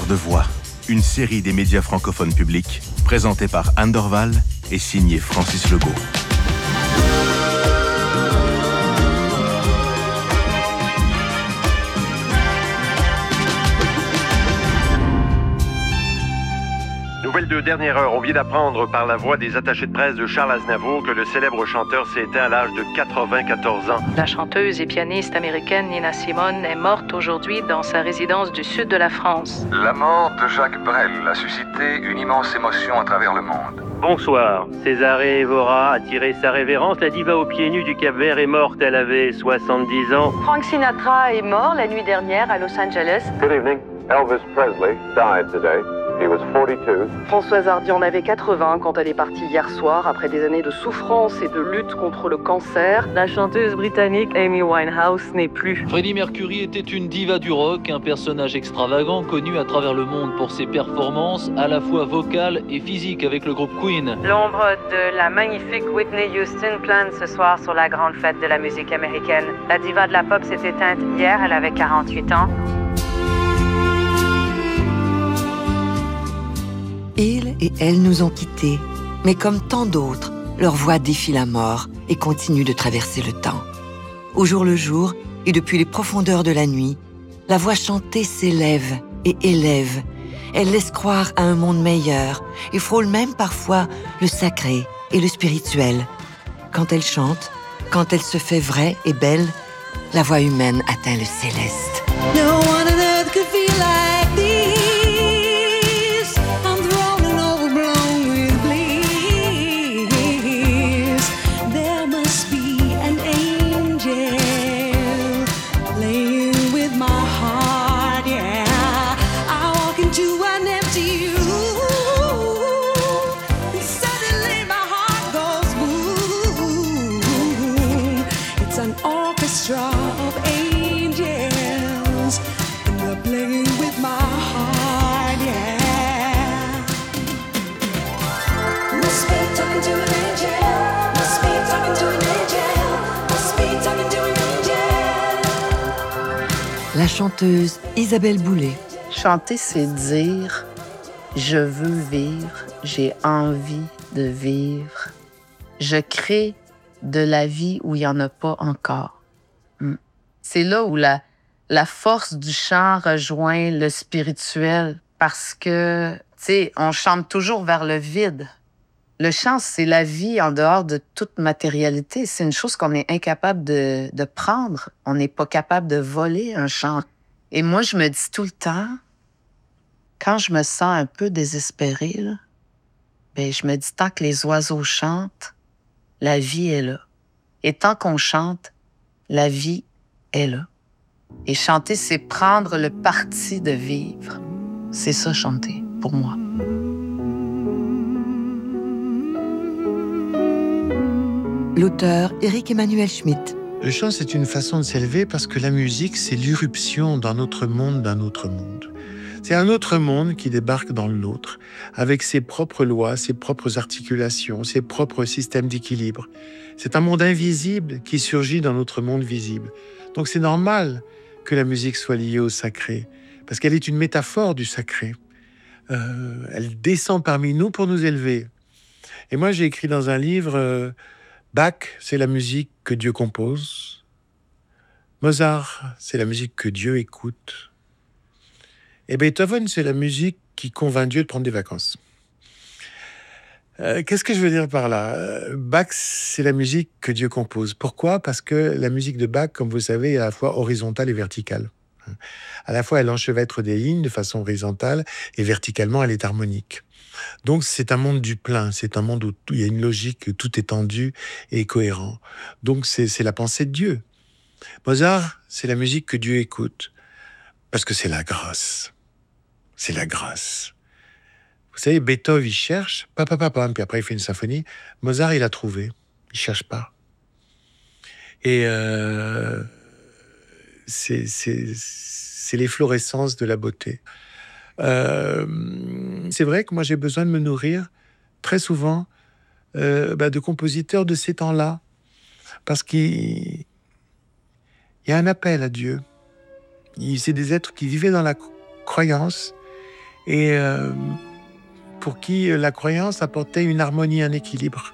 Porteur de voix, une série des médias francophones publics, présentée par Anne Dorval et signée Francis Legault. Nouvelle de dernière heure, on vient d'apprendre par la voix des attachés de presse de Charles Aznavour que le célèbre chanteur s'est éteint à l'âge de 94 ans. La chanteuse et pianiste américaine Nina Simone est morte aujourd'hui dans sa résidence du sud de la France. La mort de Jacques Brel a suscité une immense émotion à travers le monde. Bonsoir. Césare Évora a tiré sa révérence. La diva aux pieds nus du Cap-Vert est morte. Elle avait 70 ans. Frank Sinatra est mort la nuit dernière à Los Angeles. Good evening. Elvis Presley died today. He was 42. Françoise Hardy en avait 80 quand elle est partie hier soir après des années de souffrance et de lutte contre le cancer. La chanteuse britannique Amy Winehouse n'est plus. Freddie Mercury était une diva du rock, un personnage extravagant connu à travers le monde pour ses performances à la fois vocales et physiques avec le groupe Queen. L'ombre de la magnifique Whitney Houston plane ce soir sur la grande fête de la musique américaine. La diva de la pop s'est éteinte hier, elle avait 48 ans. Ils et elles nous ont quittés, mais comme tant d'autres, leur voix défie la mort et continue de traverser le temps. Au jour le jour, et depuis les profondeurs de la nuit, la voix chantée s'élève et élève. Elle laisse croire à un monde meilleur et frôle même parfois le sacré et le spirituel. Quand elle chante, quand elle se fait vraie et belle, la voix humaine atteint le céleste. No one on earth could feel like this. La chanteuse Isabelle Boulay. Chanter, c'est dire « je veux vivre, j'ai envie de vivre ». Je crée de la vie où il n'y en a pas encore. C'est là où la force du chant rejoint le spirituel parce que, tu sais, on chante toujours vers le vide. Le chant, c'est la vie en dehors de toute matérialité. C'est une chose qu'on est incapable de prendre. On n'est pas capable de voler un chant. Et moi, je me dis tout le temps, quand je me sens un peu désespérée, là, ben, je me dis, tant que les oiseaux chantent, la vie est là. Et tant qu'on chante, la vie est là. Et chanter, c'est prendre le parti de vivre. C'est ça, chanter, pour moi. L'auteur Éric-Emmanuel Schmitt. Le chant, c'est une façon de s'élever parce que la musique, c'est l'irruption dans notre monde d'un autre monde. C'est un autre monde qui débarque dans l'autre, avec ses propres lois, ses propres articulations, ses propres systèmes d'équilibre. C'est un monde invisible qui surgit dans notre monde visible. Donc c'est normal que la musique soit liée au sacré, parce qu'elle est une métaphore du sacré. Elle descend parmi nous pour nous élever. Et moi, j'ai écrit dans un livre... Bach, c'est la musique que Dieu compose. Mozart, c'est la musique que Dieu écoute. Et Beethoven, c'est la musique qui convainc Dieu de prendre des vacances. Qu'est-ce que je veux dire par là ? Bach, c'est la musique que Dieu compose. Pourquoi ? Parce que la musique de Bach, comme vous savez, est à la fois horizontale et verticale. À la fois, elle enchevêtre des lignes de façon horizontale et verticalement, elle est harmonique. Donc, c'est un monde du plein, c'est un monde où il y a une logique, tout est tendu et cohérent. Donc, c'est la pensée de Dieu. Mozart, c'est la musique que Dieu écoute, parce que c'est la grâce. C'est la grâce. Vous savez, Beethoven, il cherche, puis après il fait une symphonie. Mozart, il a trouvé, il cherche pas. Et c'est l'efflorescence de la beauté. C'est vrai que moi j'ai besoin de me nourrir très souvent de compositeurs de ces temps-là parce qu'il y a un appel à Dieu. C'est des êtres qui vivaient dans la croyance et pour qui la croyance apportait une harmonie, un équilibre.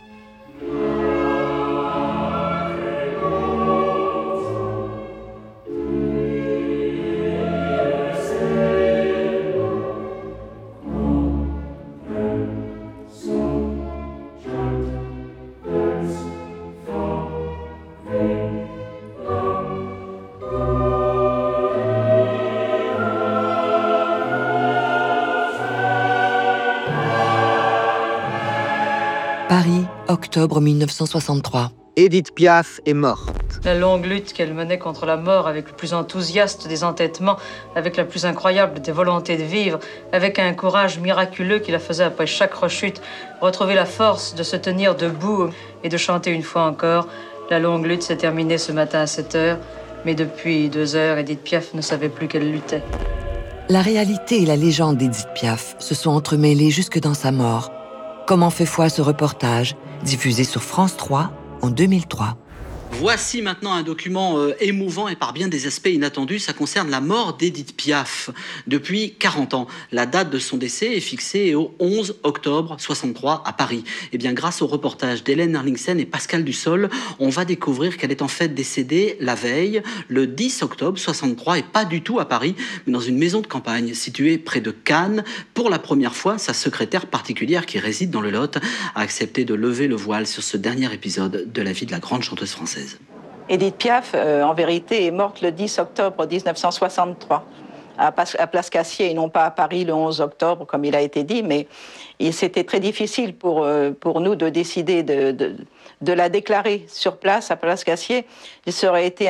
Paris, octobre 1963. Édith Piaf est morte. La longue lutte qu'elle menait contre la mort avec le plus enthousiaste des entêtements, avec la plus incroyable des volontés de vivre, avec un courage miraculeux qui la faisait après chaque rechute retrouver la force de se tenir debout et de chanter une fois encore. La longue lutte s'est terminée ce matin à 7h, mais depuis 2 heures, Édith Piaf ne savait plus qu'elle luttait. La réalité et la légende d'Édith Piaf se sont entremêlées jusque dans sa mort. Comme en fait foi ce reportage, diffusé sur France 3 en 2003. Voici maintenant un document émouvant et par bien des aspects inattendus. Ça concerne la mort d'Édith Piaf depuis 40 ans. La date de son décès est fixée au 11 octobre 63 à Paris. Et bien, grâce au reportage d'Hélène Erlingsen et Pascal Dussol, on va découvrir qu'elle est en fait décédée la veille, le 10 octobre 63, et pas du tout à Paris, mais dans une maison de campagne située près de Cannes. Pour la première fois, sa secrétaire particulière qui réside dans le Lot a accepté de lever le voile sur ce dernier épisode de la vie de la grande chanteuse française. Édith Piaf, en vérité, est morte le 10 octobre 1963 à Place Cassier et non pas à Paris le 11 octobre, comme il a été dit, mais c'était très difficile pour nous de décider de la déclarer sur place à Place Cassier. Ça aurait été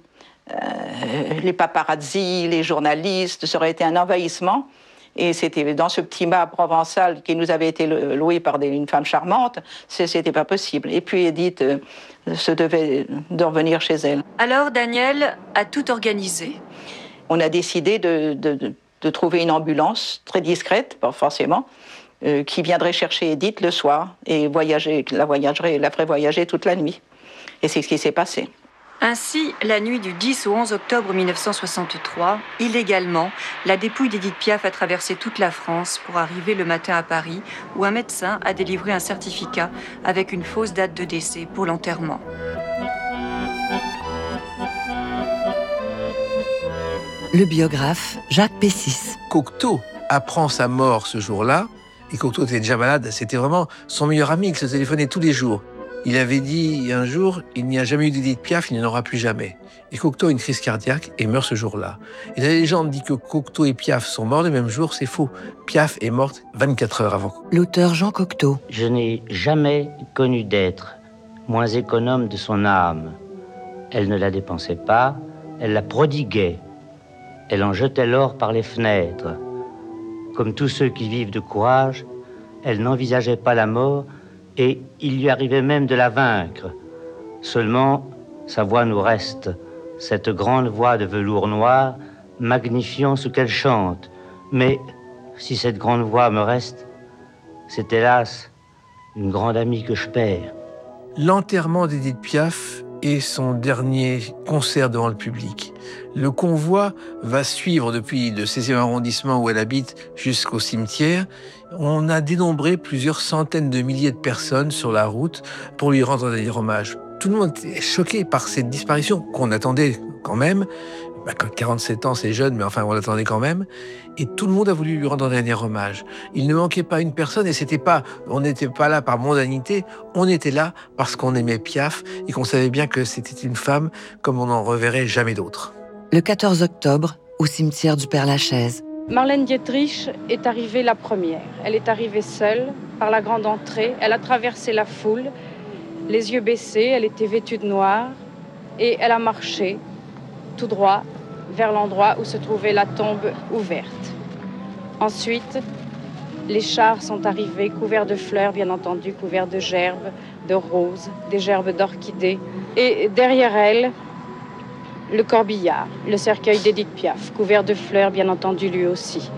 les paparazzi, les journalistes, ça aurait été un envahissement. Et c'était dans ce petit mât provençal qui nous avait été loué par une femme charmante, c'était pas possible. Et puis Édith se devait de revenir chez elle. Alors Daniel a tout organisé. On a décidé de trouver une ambulance très discrète, pas forcément, qui viendrait chercher Édith le soir et la ferait voyager toute la nuit. Et c'est ce qui s'est passé. Ainsi, la nuit du 10 au 11 octobre 1963, illégalement, la dépouille d'Édith Piaf a traversé toute la France pour arriver le matin à Paris, où un médecin a délivré un certificat avec une fausse date de décès pour l'enterrement. Le biographe Jacques Pessis. Cocteau apprend sa mort ce jour-là, et Cocteau était déjà malade, c'était vraiment son meilleur ami, il se téléphonait tous les jours. Il avait dit un jour, il n'y a jamais eu d'Édith Piaf, il n'y en aura plus jamais. Et Cocteau a une crise cardiaque et meurt ce jour-là. Et la légende dit que Cocteau et Piaf sont morts le même jour, c'est faux. Piaf est morte 24 heures avant. L'auteur Jean Cocteau. Je n'ai jamais connu d'être moins économe de son âme. Elle ne la dépensait pas, elle la prodiguait. Elle en jetait l'or par les fenêtres. Comme tous ceux qui vivent de courage, elle n'envisageait pas la mort, et il lui arrivait même de la vaincre. Seulement, sa voix nous reste, cette grande voix de velours noir, magnifiant ce qu'elle chante. Mais si cette grande voix me reste, c'est hélas une grande amie que je perds. L'enterrement d'Édith Piaf est son dernier concert devant le public. Le convoi va suivre depuis le 16e arrondissement où elle habite jusqu'au cimetière. On a dénombré plusieurs centaines de milliers de personnes sur la route pour lui rendre un dernier hommage. Tout le monde est choqué par cette disparition qu'on attendait quand même. 47 ans, c'est jeune, mais enfin, on l'attendait quand même. Et tout le monde a voulu lui rendre un dernier hommage. Il ne manquait pas une personne et on n'était pas là par mondanité, on était là parce qu'on aimait Piaf et qu'on savait bien que c'était une femme comme on n'en reverrait jamais d'autres. Le 14 octobre, au cimetière du Père-Lachaise. Marlène Dietrich est arrivée la première. Elle est arrivée seule par la grande entrée. Elle a traversé la foule, les yeux baissés, elle était vêtue de noir et elle a marché tout droit vers l'endroit où se trouvait la tombe ouverte. Ensuite, les chars sont arrivés, couverts de fleurs, bien entendu, couverts de gerbes, de roses, des gerbes d'orchidées. Et derrière elle, le corbillard, le cercueil d'Édith Piaf, couvert de fleurs, bien entendu, lui aussi.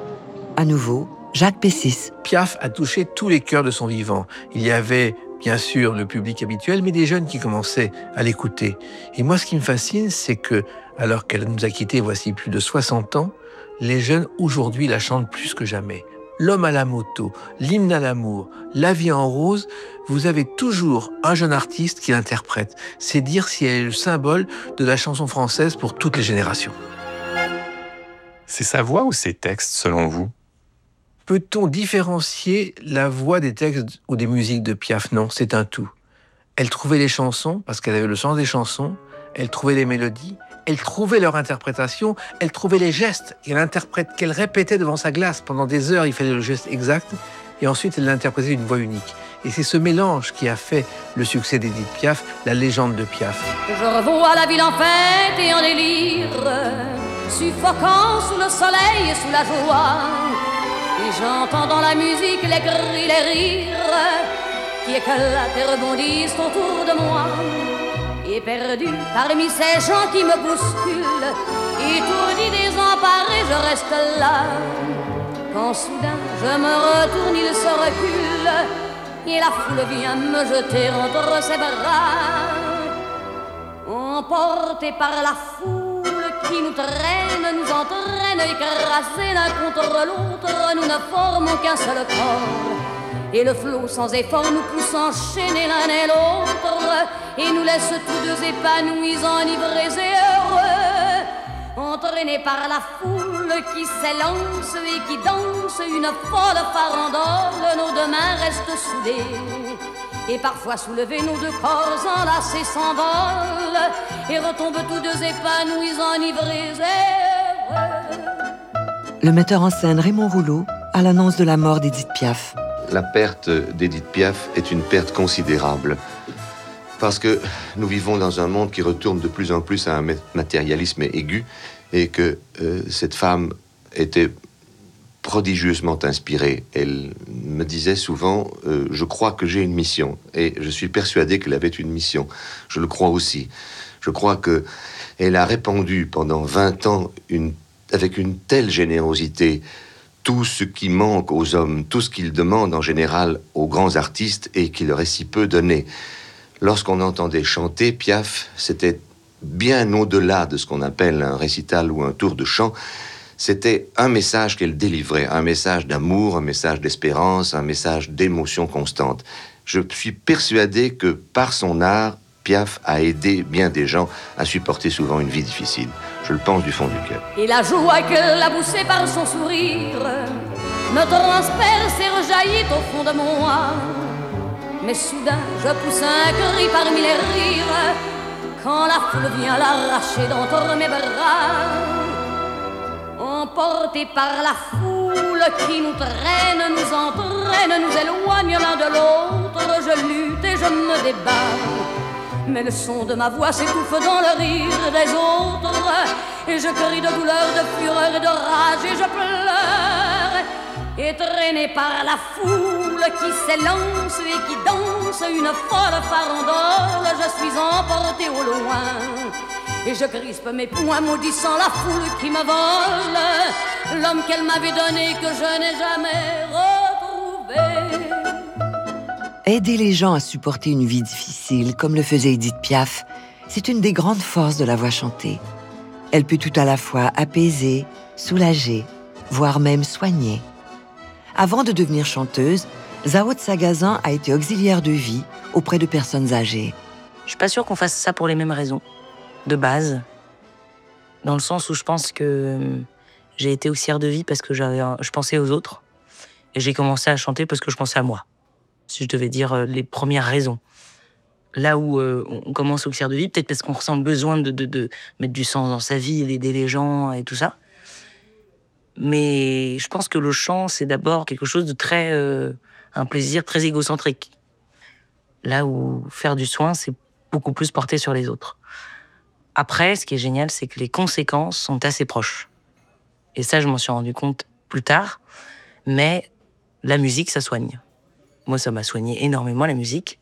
À nouveau, Jacques Pessis. Piaf a touché tous les cœurs de son vivant. Il y avait bien sûr le public habituel, mais des jeunes qui commençaient à l'écouter. Et moi, ce qui me fascine, c'est que, alors qu'elle nous a quittés voici plus de 60 ans, Les jeunes, aujourd'hui, la chantent plus que jamais. L'homme à la moto, l'hymne à l'amour, la vie en rose, vous avez toujours un jeune artiste qui l'interprète. C'est dire si elle est le symbole de la chanson française pour toutes les générations. C'est sa voix ou ses textes, selon vous ? Peut-on différencier la voix des textes ou des musiques de Piaf ? Non, c'est un tout. Elle trouvait les chansons, parce qu'elle avait le sens des chansons, elle trouvait les mélodies, elle trouvait leur interprétation, elle trouvait les gestes qu'elle répétait devant sa glace. Pendant des heures, il fallait le geste exact, et ensuite elle l'interprétait d'une voix unique. Et c'est ce mélange qui a fait le succès d'Édith Piaf, la légende de Piaf. Je revois la ville en fête et en délire, suffocant sous le soleil et sous la joie. Et j'entends dans la musique les cris, les rires qui éclatent et rebondissent autour de moi. Et perdu parmi ces gens qui me bousculent, étourdi, désemparé, je reste là. Quand soudain je me retourne, il se recule, et la foule vient me jeter entre ses bras. Emporté par la foule qui nous traîne, nous entraîne, écrasés l'un contre l'autre, nous ne formons qu'un seul corps. Et le flot sans effort nous pousse enchaîner l'un et l'autre, et nous laisse tous deux épanouis, enivrés et heureux. Entraînés par la foule qui s'élance et qui danse une folle farandole, nos deux mains restent soudées. Et parfois soulevés, nos deux corps enlacés s'envolent, et retombent tous deux épanouis, enivrés et heureux. Le metteur en scène Raymond Rouleau à l'annonce de la mort d'Édith Piaf. La perte d'Édith Piaf est une perte considérable parce que nous vivons dans un monde qui retourne de plus en plus à un matérialisme aigu et que cette femme était prodigieusement inspirée. Elle me disait souvent « Je crois que j'ai une mission » et je suis persuadé qu'elle avait une mission. Je le crois aussi. Je crois qu'elle a répandu pendant 20 ans avec une telle générosité tout ce qui manque aux hommes, tout ce qu'ils demandent en général aux grands artistes et qui leur est si peu donné. Lorsqu'on entendait chanter Piaf, c'était bien au-delà de ce qu'on appelle un récital ou un tour de chant. C'était un message qu'elle délivrait, un message d'amour, un message d'espérance, un message d'émotion constante. Je suis persuadé que par son art, Piaf a aidé bien des gens à supporter souvent une vie difficile. Je le pense du fond du cœur. Et la joie qu'elle a poussée par son sourire me transperce et rejaillit au fond de mon âme. Mais soudain, je pousse un cri parmi les rires quand la foule vient l'arracher d'entre mes bras. Emportés par la foule qui nous traîne, nous entraîne, nous éloigne l'un de l'autre, je lutte et je me débat. Mais le son de ma voix s'étouffe dans le rire des autres, et je crie de douleur, de fureur et de rage, et je pleure. Et traîné par la foule qui s'élance et qui danse une folle farandole, je suis emporté au loin. Et je crispe mes poings maudissant la foule qui me vole l'homme qu'elle m'avait donné que je n'ai jamais retrouvé. Aider les gens à supporter une vie difficile, comme le faisait Édith Piaf, c'est une des grandes forces de la voix chantée. Elle peut tout à la fois apaiser, soulager, voire même soigner. Avant de devenir chanteuse, Zao de Sagazan a été auxiliaire de vie auprès de personnes âgées. Je suis pas sûre qu'on fasse ça pour les mêmes raisons, de base. Dans le sens où je pense que j'ai été auxiliaire de vie parce que je pensais aux autres. Et j'ai commencé à chanter parce que je pensais à moi. Si je devais dire les premières raisons. Là où on commence auxiliaire de vie, peut-être parce qu'on ressent le besoin de mettre du sens dans sa vie, d'aider les gens et tout ça. Mais je pense que le chant, c'est d'abord quelque chose de très... un plaisir très égocentrique. Là où faire du soin, c'est beaucoup plus porté sur les autres. Après, ce qui est génial, c'est que les conséquences sont assez proches. Et ça, je m'en suis rendu compte plus tard. Mais la musique, ça soigne. Moi, ça m'a soigné énormément, la musique.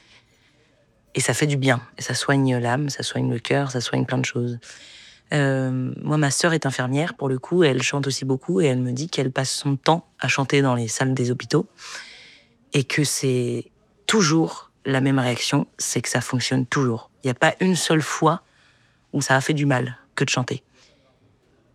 Et ça fait du bien. Et ça soigne l'âme, ça soigne le cœur, ça soigne plein de choses. Moi, ma sœur est infirmière, pour le coup, et elle chante aussi beaucoup, et elle me dit qu'elle passe son temps à chanter dans les salles des hôpitaux, et que c'est toujours la même réaction, c'est que ça fonctionne toujours. Il n'y a pas une seule fois où ça a fait du mal que de chanter.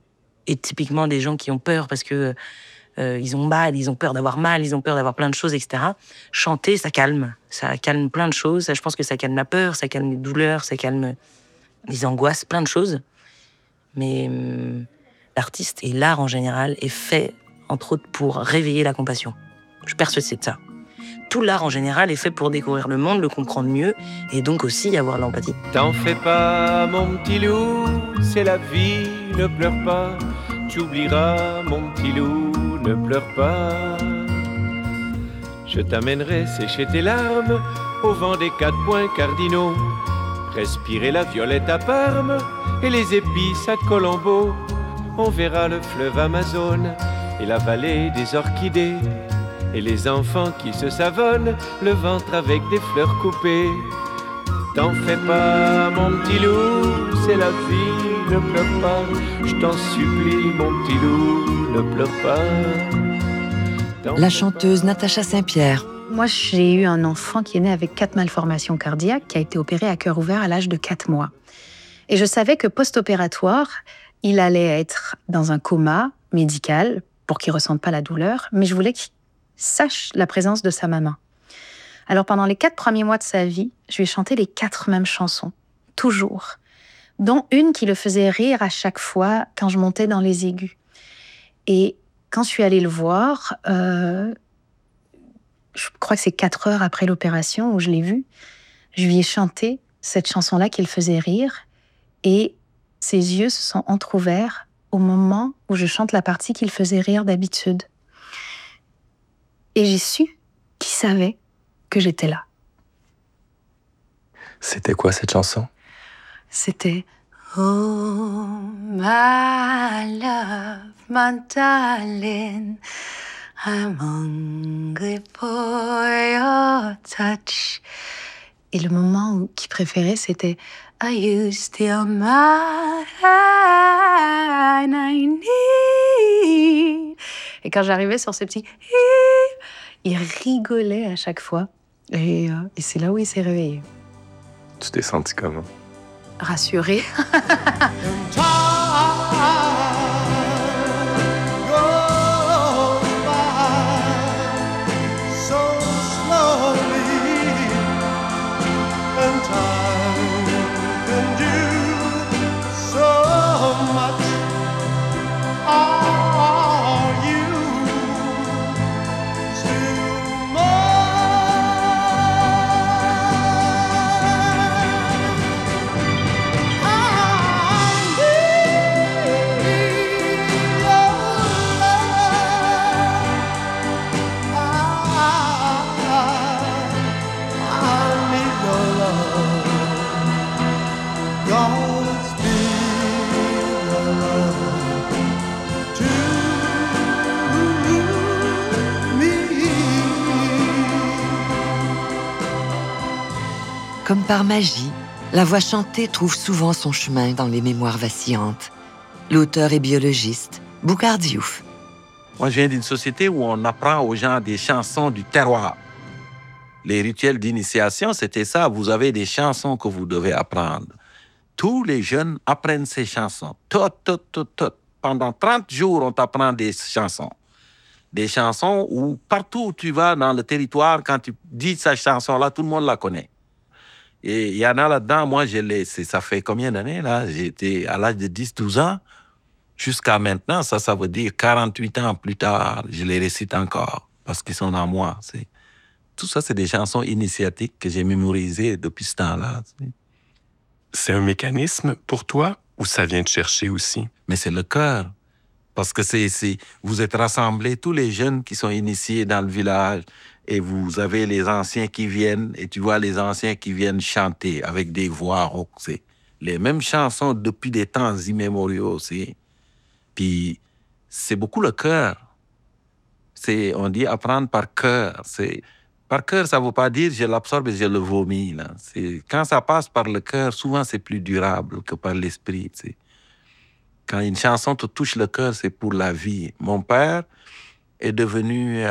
et typiquement des gens qui ont peur parce que ils ont mal, ils ont peur d'avoir mal, ils ont peur d'avoir plein de choses, etc. Chanter, ça calme plein de choses. Ça, je pense que ça calme la peur, ça calme les douleurs, ça calme les angoisses, plein de choses. Mais l'artiste et l'art en général est fait, entre autres, pour réveiller la compassion. Je suis persuadée de ça. Tout l'art en général est fait pour découvrir le monde, le comprendre mieux, et donc aussi avoir de l'empathie. T'en fais pas, mon petit loup, c'est la vie, ne pleure pas. Tu oublieras, mon petit loup, ne pleure pas. Je t'amènerai sécher tes larmes au vent des 4 points cardinaux. Respirer la violette à Parme et les épices à Colombo. On verra le fleuve Amazone et la vallée des orchidées. Et les enfants qui se savonnent le ventre avec des fleurs coupées. T'en fais pas, mon petit loup, c'est la vie, ne pleure pas. Je t'en supplie, mon petit loup, ne pleure pas. La chanteuse Natacha Saint-Pierre. Moi, j'ai eu un enfant qui est né avec 4 malformations cardiaques, qui a été opéré à cœur ouvert à l'âge de 4 mois. Et je savais que post-opératoire, il allait être dans un coma médical pour qu'il ne ressente pas la douleur, mais je voulais qu'il sache la présence de sa maman. Alors, pendant les 4 premiers mois de sa vie, je lui ai chanté les 4 mêmes chansons, toujours, dont une qui le faisait rire à chaque fois quand je montais dans les aigus. Et quand je suis allée le voir, je crois que c'est 4 heures après l'opération où je l'ai vu, je lui ai chanté cette chanson-là qui le faisait rire, et ses yeux se sont entr'ouverts au moment où je chante la partie qui le faisait rire d'habitude. Et j'ai su qu'il savait que j'étais là. C'était quoi cette chanson? C'était Oh, my love, my darling, I'm hungry for your touch. Et le moment qu'il préférait, c'était Are you still mine? I need. Et quand j'arrivais sur ce petit il rigolait à chaque fois. Et c'est là où il s'est réveillé. Tu t'es senti comment? Rassuré. Comme par magie, la voix chantée trouve souvent son chemin dans les mémoires vacillantes. L'auteur et biologiste, Boukhar Diouf. Moi, je viens d'une société où on apprend aux gens des chansons du terroir. Les rituels d'initiation, c'était ça. Vous avez des chansons que vous devez apprendre. Tous les jeunes apprennent ces chansons. Tout. Pendant 30 jours, on t'apprend des chansons. Des chansons où, partout où tu vas dans le territoire, quand tu dis cette chanson-là, tout le monde la connaît. Et il y en a là-dedans, moi, ça fait combien d'années, là? J'étais à l'âge de 10-12 ans. Jusqu'à maintenant, ça veut dire 48 ans plus tard, je les récite encore, parce qu'ils sont en moi. Tout ça, c'est des chansons initiatiques que j'ai mémorisées depuis ce temps-là. C'est un mécanisme pour toi ou ça vient te chercher aussi? Mais c'est le cœur. Parce que vous êtes rassemblés, tous les jeunes qui sont initiés dans le village, et vous avez les anciens qui viennent, et tu vois les anciens qui viennent chanter avec des voix rauques. C'est les mêmes chansons depuis des temps immémoriaux. Puis c'est beaucoup le cœur. On dit apprendre par cœur. Par cœur, ça ne veut pas dire je l'absorbe et je le vomis. Là. Quand ça passe par le cœur, souvent c'est plus durable que par l'esprit. Quand une chanson te touche le cœur, c'est pour la vie. Mon père est devenu...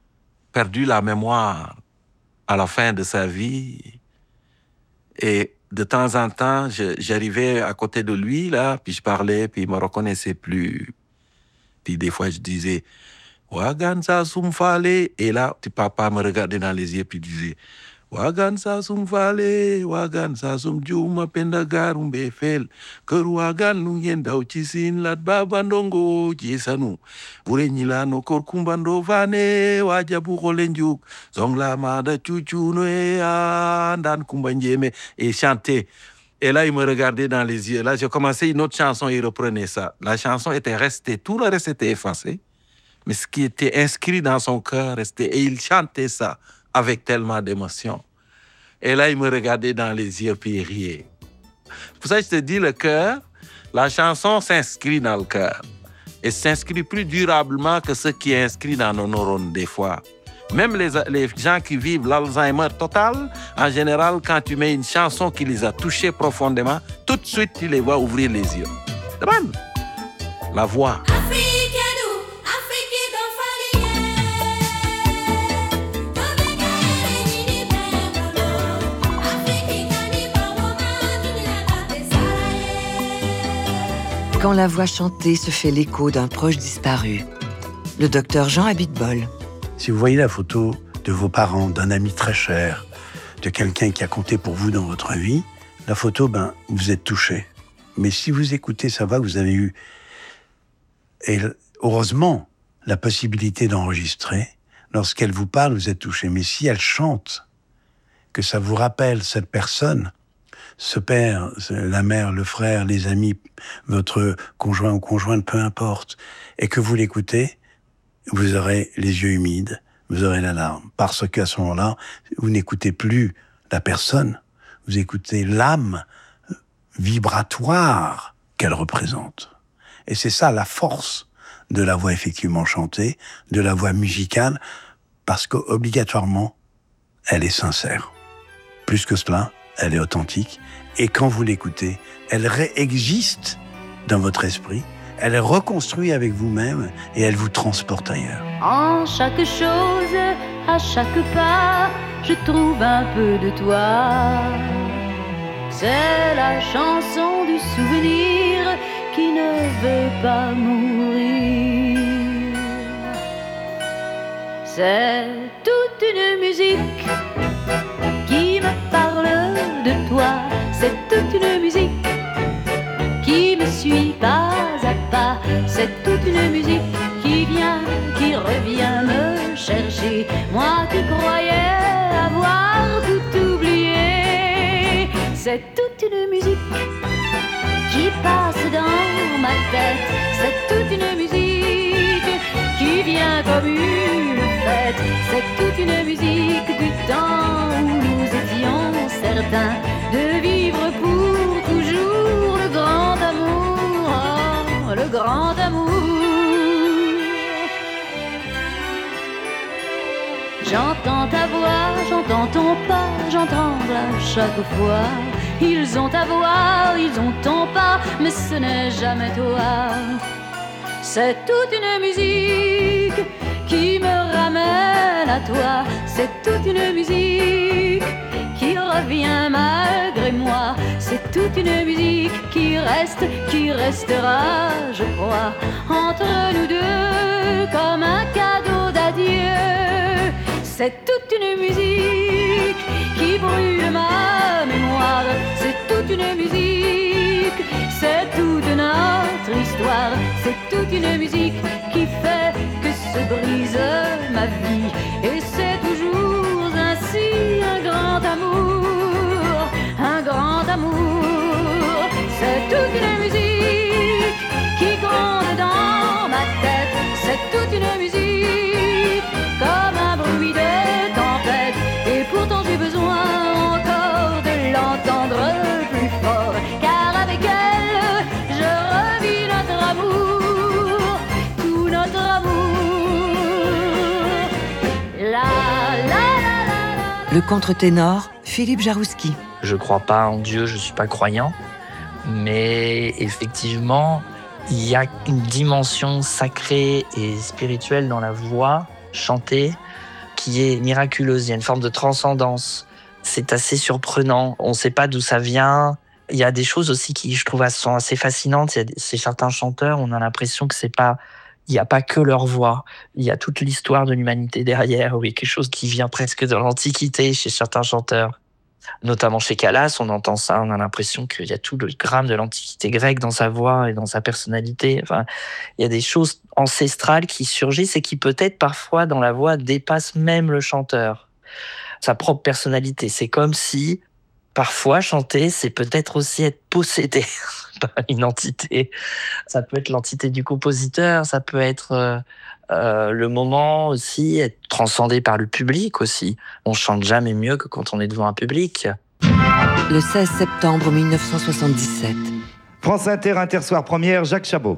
perdu la mémoire à la fin de sa vie. Et de temps en temps, j'arrivais à côté de lui, là, puis je parlais, puis il me reconnaissait plus. Puis des fois, je disais, Wagansa Sumfale. Et là, papa me regardait dans les yeux, puis il disait, Wagansa Sumfale, Wagansa Sumjuma Pendagarum Befel, Kerwagan Nungen Dauchisin, Latba Bandongo, Jesanu, Burenyilano Korkumbando Vane, Wajabu Rolenjuk, Zongla Mada Chuchunoe, Dan Kumbanjeme, et chantait. Et là, il me regardait dans les yeux. Là, j'ai commencé une autre chanson, il reprenait ça. La chanson était restée, tout le reste était effacé. Mais ce qui était inscrit dans son cœur restait. Et il chantait ça avec tellement d'émotion. Et là, il me regardait dans les yeux, puis il riait. C'est pour ça que je te dis, le cœur, la chanson s'inscrit dans le cœur. Et s'inscrit plus durablement que ce qui est inscrit dans nos neurones, des fois. Même les gens qui vivent l'Alzheimer total, en général, quand tu mets une chanson qui les a touchés profondément, tout de suite, tu les vois ouvrir les yeux. C'est bon. La voix. Quand la voix chantée se fait l'écho d'un proche disparu. Le docteur Jean Abitbol. Si vous voyez la photo de vos parents, d'un ami très cher, de quelqu'un qui a compté pour vous dans votre vie, la photo, vous êtes touché. Mais si vous écoutez sa voix, vous avez eu, et heureusement, la possibilité d'enregistrer. Lorsqu'elle vous parle, vous êtes touché. Mais si elle chante, que ça vous rappelle cette personne, ce père, la mère, le frère, les amis, votre conjoint ou conjointe, peu importe, et que vous l'écoutez, vous aurez les yeux humides, vous aurez la larme. Parce qu'à ce moment-là, vous n'écoutez plus la personne, vous écoutez l'âme vibratoire qu'elle représente. Et c'est ça la force de la voix effectivement chantée, de la voix musicale, parce qu'obligatoirement, elle est sincère. Plus que cela, elle est authentique. Et quand vous l'écoutez, elle réexiste dans votre esprit, elle est reconstruite avec vous-même et elle vous transporte ailleurs. En chaque chose, à chaque pas, je trouve un peu de toi. C'est la chanson du souvenir qui ne veut pas mourir. C'est toute une musique qui me parle de toi. C'est toute une musique qui me suit pas à pas. C'est toute une musique qui vient, qui revient me chercher. Moi qui croyais avoir tout oublié. C'est toute une musique qui passe dans ma tête. C'est toute une musique qui vient comme une fête. C'est toute une musique du temps où nous étions certains de vivre pour toujours le grand amour, oh, le grand amour. J'entends ta voix, j'entends ton pas, j'entends à chaque fois. Ils ont ta voix, ils ont ton pas, mais ce n'est jamais toi. C'est toute une musique qui me ramène à toi. C'est toute une musique qui revient malgré moi. C'est toute une musique qui reste, qui restera, je crois, entre nous deux comme un cadeau d'adieu. C'est toute une musique qui brûle ma mémoire. C'est toute une musique, c'est toute notre histoire. C'est toute une musique qui fait que se brise ma vie. Et c'est toujours ainsi un grand amour, un grand amour. C'est toute une musique qui gronde dans ma tête. C'est toute une musique comme un bruit de tempête. Et pourtant j'ai besoin encore de l'entendre plus fort, car avec elle je revis notre amour, tout notre amour. La la la la. Le contre-ténor, Philippe Jarouski. Je crois pas en Dieu, je suis pas croyant, mais effectivement, il y a une dimension sacrée et spirituelle dans la voix chantée qui est miraculeuse. Il y a une forme de transcendance C'est assez surprenant. On ne sait pas d'où ça vient. Il y a des choses aussi qui, je trouve, sont assez fascinantes. C'est certains chanteurs, on a l'impression que il n'y a pas que leur voix. Il y a toute l'histoire de l'humanité derrière. Oui, quelque chose qui vient presque de l'Antiquité chez certains chanteurs. Notamment chez Calas, on entend ça, on a l'impression qu'il y a tout le gramme de l'Antiquité grecque dans sa voix et dans sa personnalité. Enfin, il y a des choses ancestrales qui surgissent et qui peut-être parfois dans la voix dépassent même le chanteur, sa propre personnalité. C'est comme si parfois chanter, c'est peut-être aussi être possédé par une entité. Ça peut être l'entité du compositeur, ça peut être le moment aussi, être transcendé par le public aussi. On chante jamais mieux que quand on est devant un public. Le 16 septembre 1977. France Inter, Intersoir première, Jacques Chabot.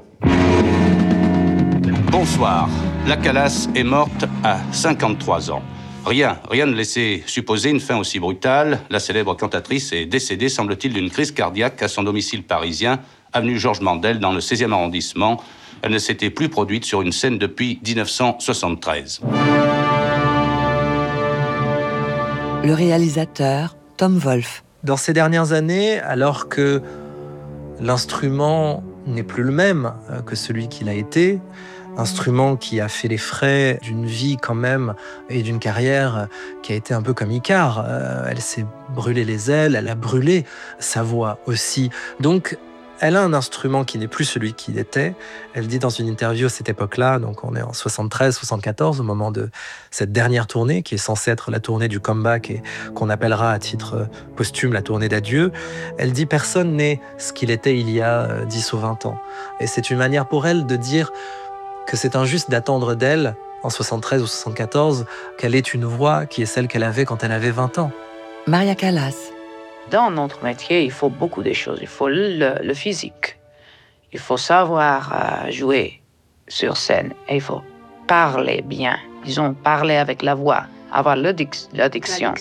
Bonsoir. La Calas est morte à 53 ans. Rien ne laissait supposer une fin aussi brutale. La célèbre cantatrice est décédée, semble-t-il, d'une crise cardiaque à son domicile parisien, avenue Georges Mandel, dans le 16e arrondissement. Elle ne s'était plus produite sur une scène depuis 1973. Le réalisateur, Tom Wolfe. Dans ces dernières années, alors que l'instrument n'est plus le même que celui qu'il a été, instrument qui a fait les frais d'une vie quand même et d'une carrière qui a été un peu comme Icare. Elle s'est brûlé les ailes, elle a brûlé sa voix aussi. Donc, elle a un instrument qui n'est plus celui qu'il était. Elle dit dans une interview à cette époque-là, donc on est en 73-74, au moment de cette dernière tournée, qui est censée être la tournée du comeback et qu'on appellera à titre posthume la tournée d'adieu. Elle dit « Personne n'est ce qu'il était il y a 10 ou 20 ans ». Et c'est une manière pour elle de dire que c'est injuste d'attendre d'elle, en 73 ou 74, qu'elle ait une voix qui est celle qu'elle avait quand elle avait 20 ans. Maria Callas. Dans notre métier, il faut beaucoup de choses. Il faut le physique. Il faut savoir jouer sur scène. Et il faut parler bien. Disons, parler avec la voix. Avoir l'addiction.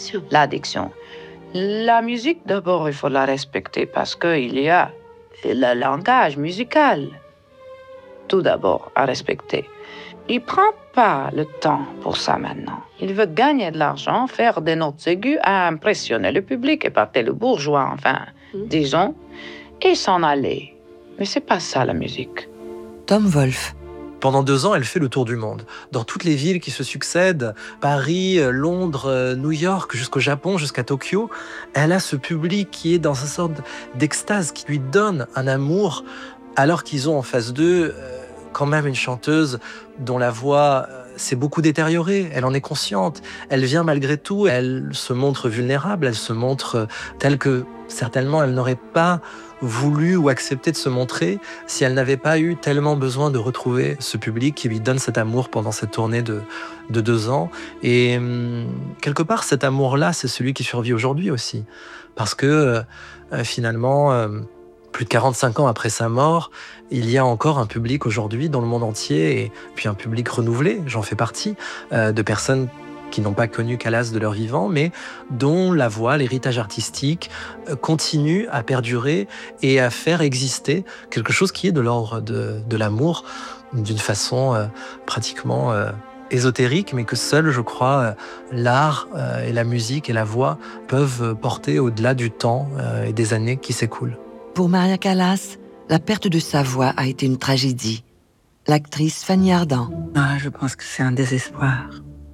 La musique, d'abord, il faut la respecter parce qu'il y a le langage musical. Tout d'abord, à respecter. Il ne prend pas le temps pour ça maintenant. Il veut gagner de l'argent, faire des notes aiguës, à impressionner le public, épater le bourgeois, enfin, disons, et s'en aller. Mais c'est pas ça, la musique. Tom Wolfe. Pendant 2 ans, elle fait le tour du monde. Dans toutes les villes qui se succèdent, Paris, Londres, New York, jusqu'au Japon, jusqu'à Tokyo, elle a ce public qui est dans une sorte d'extase, qui lui donne un amour, alors qu'ils ont en face d'eux quand même une chanteuse dont la voix s'est beaucoup détériorée. Elle en est consciente. Elle vient malgré tout, elle se montre vulnérable, elle se montre telle que certainement elle n'aurait pas voulu ou accepté de se montrer si elle n'avait pas eu tellement besoin de retrouver ce public qui lui donne cet amour pendant cette tournée de 2 ans. Et quelque part, cet amour-là, c'est celui qui survit aujourd'hui aussi. Parce que finalement, plus de 45 ans après sa mort, il y a encore un public aujourd'hui dans le monde entier, et puis un public renouvelé, j'en fais partie, de personnes qui n'ont pas connu Callas de leur vivant, mais dont la voix, l'héritage artistique continue à perdurer et à faire exister quelque chose qui est de l'ordre de l'amour, d'une façon pratiquement ésotérique, mais que seul, je crois, l'art et la musique et la voix peuvent porter au-delà du temps et des années qui s'écoulent. Pour Maria Callas, la perte de sa voix a été une tragédie. L'actrice Fanny Ardant. Je pense que c'est un désespoir.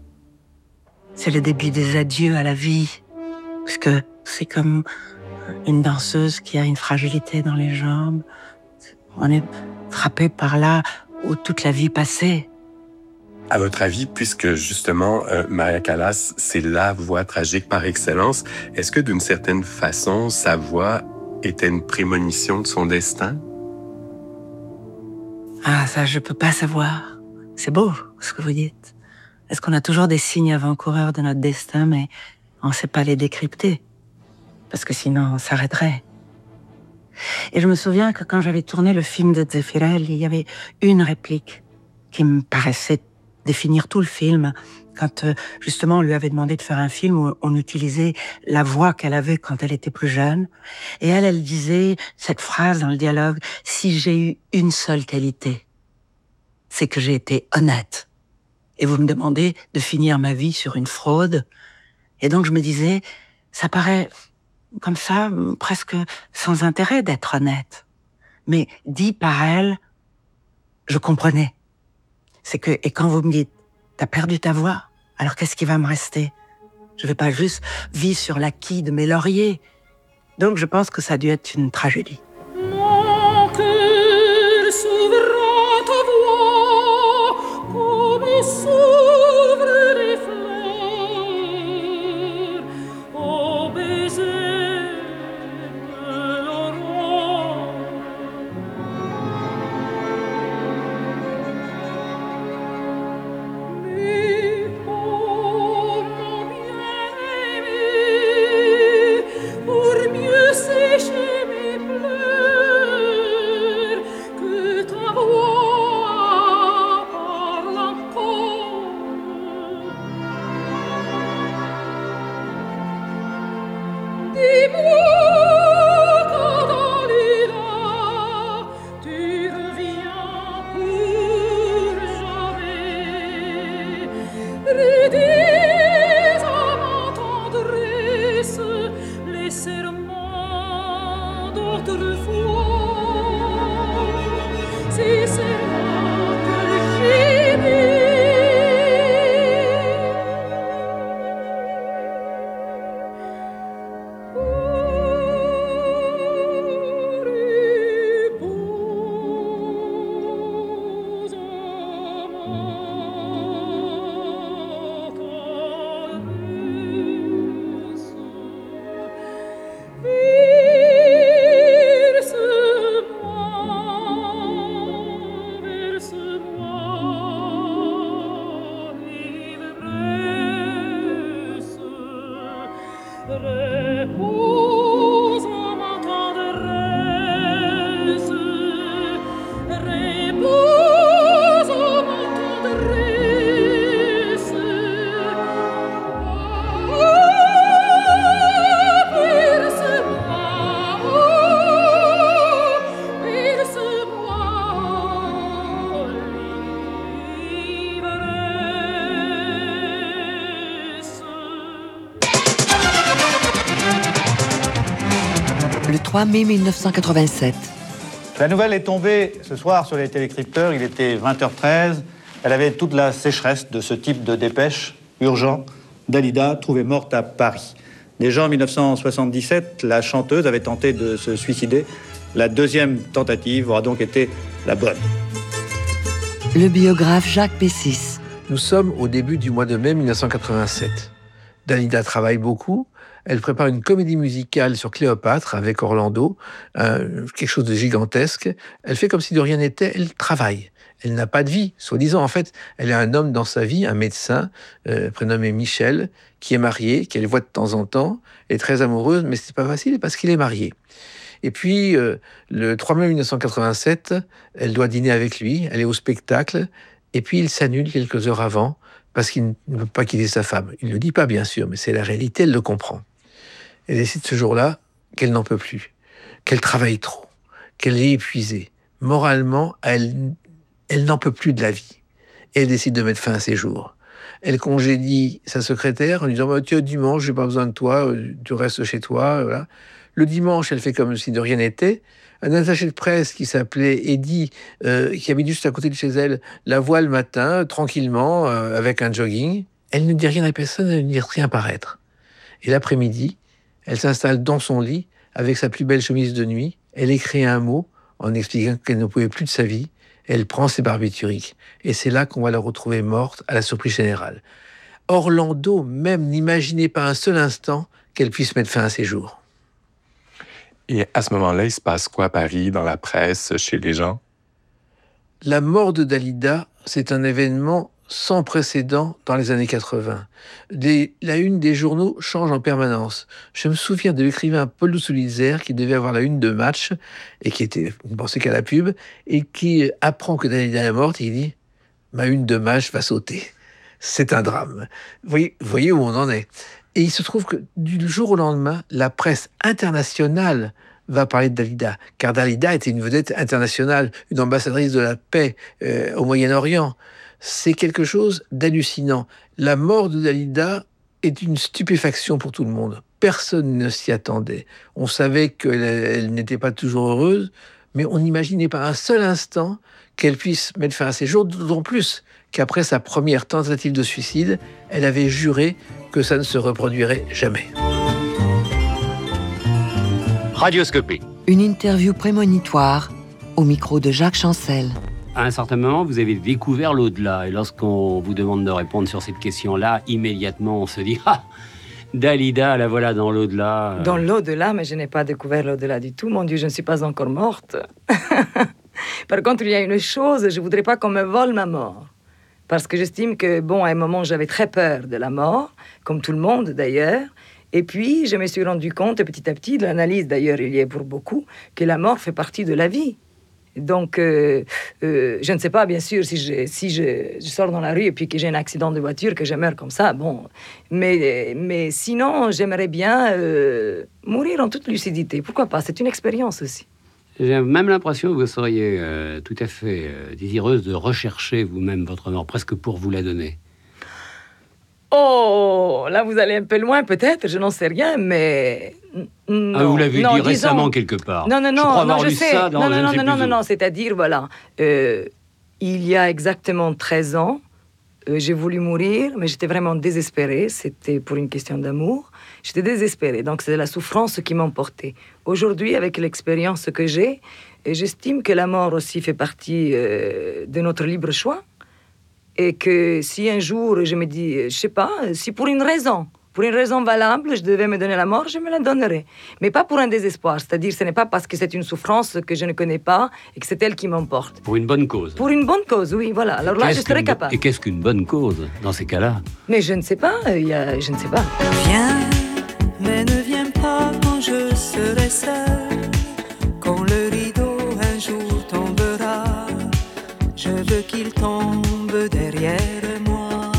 C'est le début des adieux à la vie. Parce que c'est comme une danseuse qui a une fragilité dans les jambes. On est frappé par là où toute la vie passée. À votre avis, puisque justement Maria Callas, c'est la voix tragique par excellence, est-ce que d'une certaine façon, sa voix était une prémonition de son destin? Ça, je peux pas savoir. C'est beau, ce que vous dites. Est-ce qu'on a toujours des signes avant-coureurs de notre destin, mais on sait pas les décrypter? Parce que sinon, on s'arrêterait. Et je me souviens que quand j'avais tourné le film de Zeffirelli, il y avait une réplique qui me paraissait définir tout le film. Quand, justement, on lui avait demandé de faire un film où on utilisait la voix qu'elle avait quand elle était plus jeune. Et elle disait cette phrase dans le dialogue, « Si j'ai eu une seule qualité, c'est que j'ai été honnête. Et vous me demandez de finir ma vie sur une fraude. » Et donc, je me disais, Ça paraît comme ça, presque sans intérêt d'être honnête. Mais dit par elle, je comprenais. Et quand vous me dites, t'as perdu ta voix, alors qu'est-ce qui va me rester? Je vais pas juste vivre sur l'acquis de mes lauriers. Donc je pense que ça a dû être une tragédie. Mon cœur s'ouvre ta voix, comme s'ouvrent les fleurs, au baiser de l'aurore. Mais oh mon bien-aimé, pour mieux sécher mes pleurs, que ta voix parle encore. Dis-moi quand dans l'île tu reviens pour jamais. Redis à ma tendresse les serments d'autrefois, ces serments que j'ai repose en ma tendresse, repose en ma tendresse. Le 3 mai 1987. La nouvelle est tombée ce soir sur les télécrypteurs, il était 20h13. Elle avait toute la sécheresse de ce type de dépêche urgent. Dalida trouvée morte à Paris. Déjà en 1977, la chanteuse avait tenté de se suicider. La deuxième tentative aura donc été la bonne. Le biographe Jacques Pessis. Nous sommes au début du mois de mai 1987. Dalida travaille beaucoup. Elle prépare une comédie musicale sur Cléopâtre avec Orlando, quelque chose de gigantesque. Elle fait comme si de rien n'était, elle travaille. Elle n'a pas de vie, soi-disant. En fait, elle a un homme dans sa vie, un médecin, prénommé Michel, qui est marié, qu'elle voit de temps en temps, elle est très amoureuse, mais c'est pas facile parce qu'il est marié. Et puis, le 3 mai 1987, elle doit dîner avec lui, elle est au spectacle, et puis il s'annule quelques heures avant, parce qu'il ne veut pas quitter sa femme. Il ne le dit pas, bien sûr, mais c'est la réalité, elle le comprend. Elle décide ce jour-là qu'elle n'en peut plus, qu'elle travaille trop, qu'elle est épuisée. Moralement, elle n'en peut plus de la vie. Et elle décide de mettre fin à ses jours. Elle congédie sa secrétaire en lui disant « Tiens, dimanche, j'ai pas besoin de toi, tu restes chez toi. » Voilà. Le dimanche, elle fait comme si de rien n'était. Un attaché de presse qui s'appelait Eddie, qui habite juste à côté de chez elle, la voit le matin, tranquillement, avec un jogging. Elle ne dit rien à personne, elle ne dit rien paraître. Et l'après-midi, elle s'installe dans son lit, avec sa plus belle chemise de nuit. Elle écrit un mot en expliquant qu'elle ne pouvait plus de sa vie. Elle prend ses barbituriques. Et c'est là qu'on va la retrouver morte à la surprise générale. Orlando même n'imaginait pas un seul instant qu'elle puisse mettre fin à ses jours. Et à ce moment-là, il se passe quoi à Paris, dans la presse, chez les gens? La mort de Dalida, c'est un événement sans précédent dans les années 80. La une des journaux change en permanence. Je me souviens de l'écrivain Paul Doussoulizer qui devait avoir la une de Match et qui était, ne pensait qu'à la pub, et qui apprend que Dalida est morte et il dit « Ma une de Match va sauter. C'est un drame. » Voyez où on en est. Et il se trouve que du jour au lendemain, la presse internationale va parler de Dalida, car Dalida était une vedette internationale, une ambassadrice de la paix au Moyen-Orient. C'est quelque chose d'hallucinant. La mort de Dalida est une stupéfaction pour tout le monde. Personne ne s'y attendait. On savait qu'elle n'était pas toujours heureuse, mais on n'imaginait pas un seul instant qu'elle puisse mettre fin à ses jours, d'autant plus qu'après sa première tentative de suicide, elle avait juré que ça ne se reproduirait jamais. Radioscopie. Une interview prémonitoire au micro de Jacques Chancel. À un certain moment, vous avez découvert l'au-delà. Et lorsqu'on vous demande de répondre sur cette question-là, immédiatement, on se dit « Ah, Dalida, la voilà dans l'au-delà. » Dans l'au-delà, mais je n'ai pas découvert l'au-delà du tout. Mon Dieu, je ne suis pas encore morte. Par contre, il y a une chose, je ne voudrais pas qu'on me vole ma mort. Parce que j'estime que, bon, à un moment, j'avais très peur de la mort, comme tout le monde d'ailleurs. Et puis, je me suis rendu compte petit à petit, de l'analyse d'ailleurs, il y est pour beaucoup, que la mort fait partie de la vie. Donc, je ne sais pas, bien sûr, si je sors dans la rue et puis que j'ai un accident de voiture, que je meurs comme ça, bon. Mais sinon, j'aimerais bien mourir en toute lucidité. Pourquoi pas? C'est une expérience aussi. J'ai même l'impression que vous seriez tout à fait désireuse de rechercher vous-même votre mort, presque pour vous la donner. Oh, là, vous allez un peu loin, peut-être, je n'en sais rien, mais... Non, vous l'avez dit disons... récemment quelque part. Non, je crois avoir je lu sais. ça dans Non, c'est-à-dire, voilà, il y a exactement 13 ans, j'ai voulu mourir, mais j'étais vraiment désespérée, c'était pour une question d'amour, j'étais désespérée, donc c'est la souffrance qui m'emportait. Aujourd'hui, avec l'expérience que j'ai, j'estime que la mort aussi fait partie de notre libre choix, et que si un jour, je me dis, je sais pas, si pour une raison valable, je devais me donner la mort, je me la donnerai. Mais pas pour un désespoir, c'est-à-dire ce n'est pas parce que c'est une souffrance que je ne connais pas et que c'est elle qui m'emporte. Pour une bonne cause. Pour une bonne cause, oui, voilà. Alors là, je serais capable. Et qu'est-ce qu'une bonne cause, dans ces cas-là? Mais je ne sais pas, je ne sais pas. Viens, mais ne viens pas quand je serai seule, quand le rideau un jour tombera, je veux qu'il tombe derrière moi.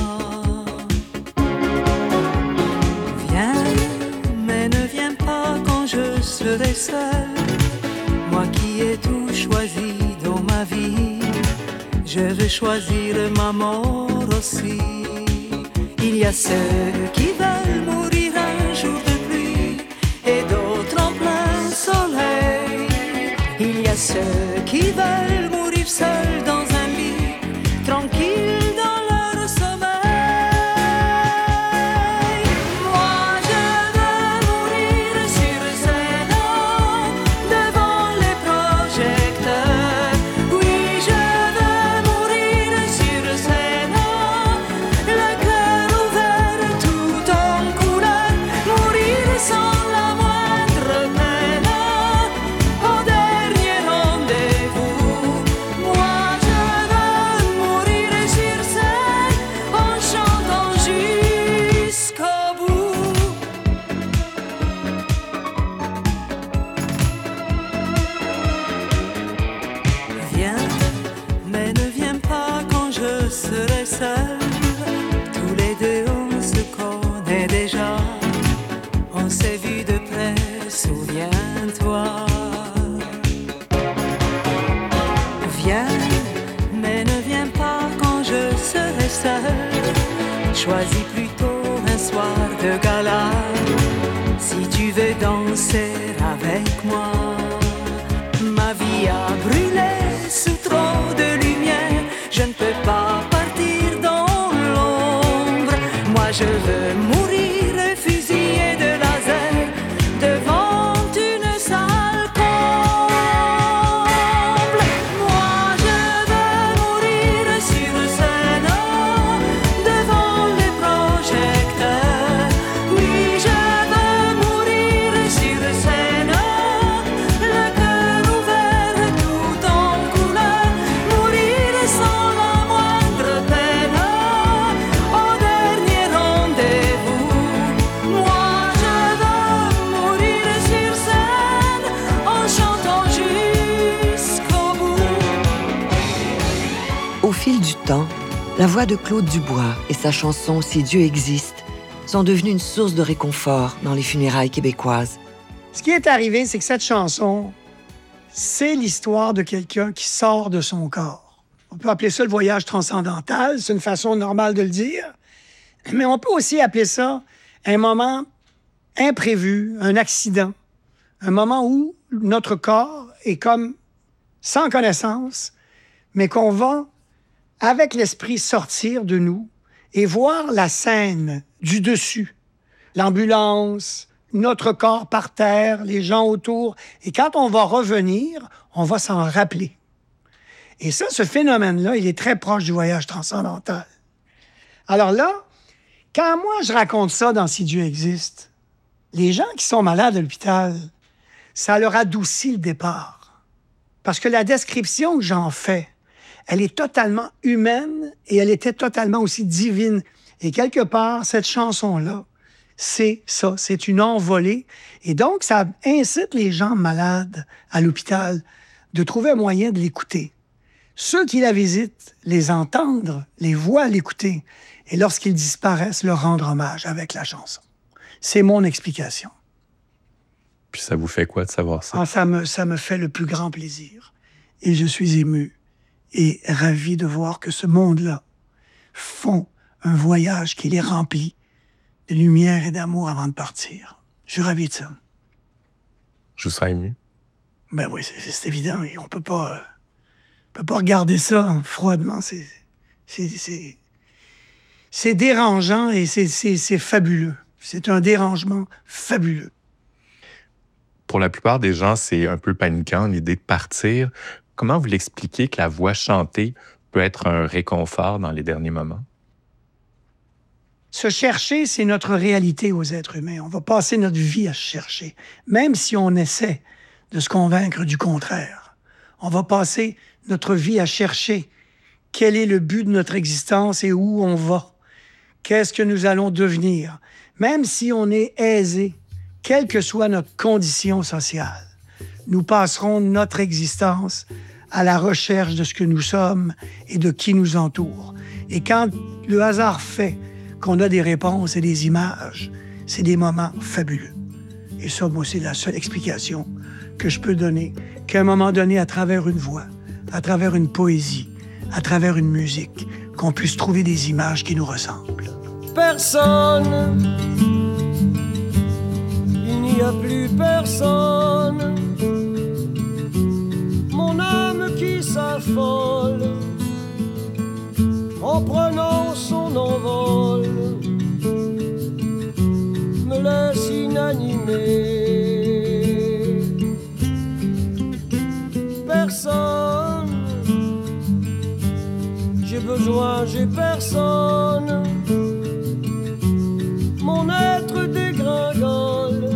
Viens, mais ne viens pas quand je serai seule, moi qui ai tout choisi dans ma vie, je veux choisir ma mort aussi. Il y a ceux qui veulent mourir un jour de pluie et d'autres en plein soleil. Il y a ceux qui veulent mourir seuls dans un lit, tranquilles dans leur sommeil. Moi je veux mourir sur scène, devant les projecteurs. Oui, je veux mourir sur scène, le cœur ouvert tout en couleur, mourir sans la moindre peine, au dernier rendez-vous. Moi je veux mourir sur scène, en chantant jusqu'au bout. Viens, mais ne viens pas quand je serai seule. Tous les deux on se connaît déjà, on s'est vu de près, souviens-toi. Viens, mais ne viens pas quand je serai seule. Choisis plutôt un soir de gala, si tu veux danser avec moi. Ma vie a brûlé sous trop de lumière, je ne peux pas partir dans l'ombre. Moi je veux mourir fusillé de laser devant une salle comble. Moi je veux mourir sur scène, devant les projecteurs. Oui, je veux mourir sur scène, le cœur ouvert tout en couleur, mourir sans la moindre peine, au dernier rendez-vous. Moi je veux mourir sur scène, en chantant jusqu'au bout. Au fil du temps, la voix de Claude Dubois et sa chanson « Si Dieu existe » sont devenues une source de réconfort dans les funérailles québécoises. Ce qui est arrivé, c'est que cette chanson, c'est l'histoire de quelqu'un qui sort de son corps. On peut appeler ça le voyage transcendantal, c'est une façon normale de le dire, mais on peut aussi appeler ça un moment imprévu, un accident, un moment où notre corps est comme sans connaissance, mais qu'on va, avec l'esprit, sortir de nous et voir la scène du dessus. L'ambulance, notre corps par terre, les gens autour. Et quand on va revenir, on va s'en rappeler. Et ça, ce phénomène-là, il est très proche du voyage transcendantal. Alors là, quand moi, je raconte ça dans Si Dieu existe, les gens qui sont malades à l'hôpital, ça leur adoucit le départ. Parce que la description que j'en fais, elle est totalement humaine et elle était totalement aussi divine. Et quelque part, cette chanson-là, c'est ça, c'est une envolée. Et donc, ça incite les gens malades à l'hôpital de trouver un moyen de l'écouter. Ceux qui la visitent, les entendre, les voient l'écouter. Et lorsqu'ils disparaissent, leur rendre hommage avec la chanson. C'est mon explication. Puis ça vous fait quoi de savoir ça? Ah, ça me fait le plus grand plaisir. Et je suis ému et ravi de voir que ce monde-là font un voyage qui les remplit de lumière et d'amour avant de partir. Je suis ravi de ça. Je vous sens ému. Ben oui, c'est évident. On peut pas regarder ça froidement. C'est dérangeant et c'est fabuleux. C'est un dérangement fabuleux. Pour la plupart des gens, c'est un peu paniquant, l'idée de partir. Comment vous l'expliquez que la voix chantée peut être un réconfort dans les derniers moments? Se chercher, c'est notre réalité aux êtres humains. On va passer notre vie à se chercher, même si on essaie de se convaincre du contraire. On va passer notre vie à chercher quel est le but de notre existence et où on va. Qu'est-ce que nous allons devenir? Même si on est aisé, quelle que soit notre condition sociale, nous passerons notre existence à la recherche de ce que nous sommes et de qui nous entoure. Et quand le hasard fait qu'on a des réponses et des images, c'est des moments fabuleux. Et ça, moi, c'est la seule explication que je peux donner, qu'à un moment donné, à travers une voix, à travers une poésie, à travers une musique, qu'on puisse trouver des images qui nous ressemblent. Personne, il n'y a plus personne, mon âme qui s'affole en prenant son envol me laisse inanimé. Personne, j'ai besoin, j'ai personne, mon être dégringole,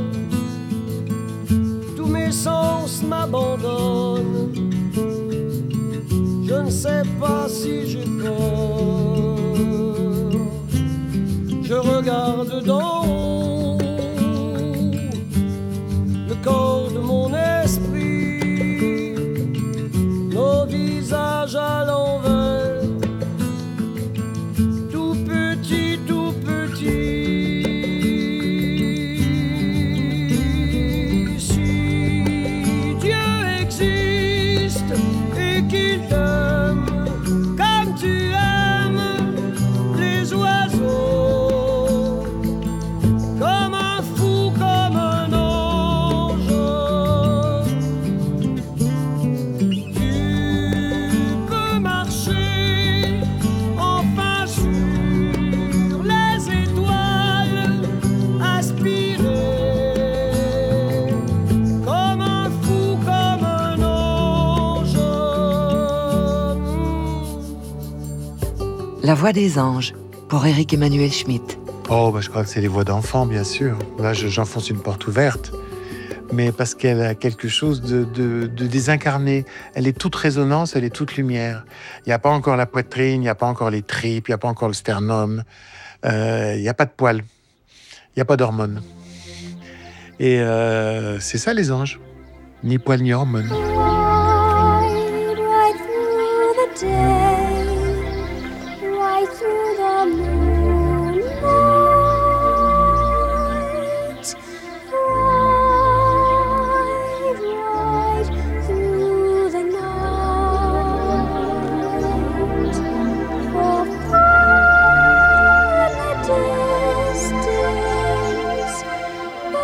tous mes sens m'abandonnent, je ne sais pas si j'ai peur, je regarde d'en haut le corps de mon esprit, nos visages à l'envers, tout petit, tout petit. Si Dieu existe et qu'il t'aime comme tu aimes les oiseaux, comme un fou, comme un ange, tu peux marcher enfin sur les étoiles, aspirer comme un fou, comme un ange. La voix des anges, pour Éric Emmanuel Schmitt. Oh, je crois que c'est les voix d'enfants, bien sûr. Là, j'enfonce une porte ouverte. Mais parce qu'elle a quelque chose de désincarné. Elle est toute résonance, elle est toute lumière. Il n'y a pas encore la poitrine, il n'y a pas encore les tripes, il n'y a pas encore le sternum. Il n'y a pas de poils. Il n'y a pas d'hormones. Et c'est ça, les anges. Ni poils, ni hormones. Right through the day, right through the moonlight, right through the night, for far in the distance,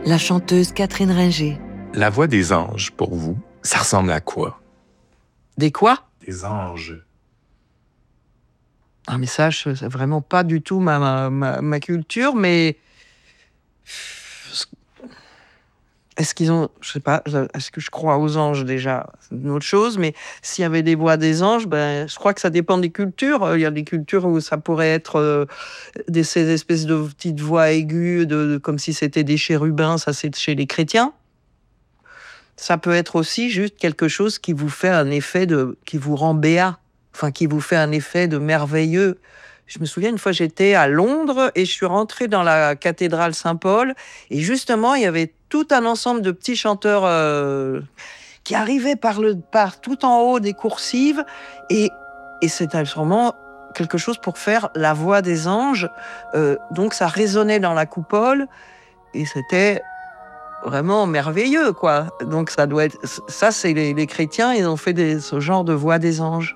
La chanteuse Catherine Ringer. La voix des anges, pour vous, ça ressemble à quoi? Des quoi? Des anges. Ah, mais ça, c'est vraiment pas du tout ma culture, mais est-ce qu'ils ont, je sais pas, est-ce que je crois aux anges déjà? C'est une autre chose, mais s'il y avait des voix des anges, ben, je crois que ça dépend des cultures. Il y a des cultures où ça pourrait être ces espèces de petites voix aiguës, comme si c'était des chérubins, ça c'est chez les chrétiens. Ça peut être aussi juste quelque chose qui vous fait un effet qui vous rend béat. Enfin, qui vous fait un effet de merveilleux. Je me souviens, une fois, j'étais à Londres et je suis rentrée dans la cathédrale Saint-Paul. Et justement, il y avait tout un ensemble de petits chanteurs qui arrivaient par tout en haut des coursives. Et c'était sûrement quelque chose pour faire la voix des anges. Donc, ça résonnait dans la coupole. Et c'était vraiment merveilleux, quoi. Donc, ça doit être... Ça, c'est les chrétiens, ils ont fait ce genre de voix des anges.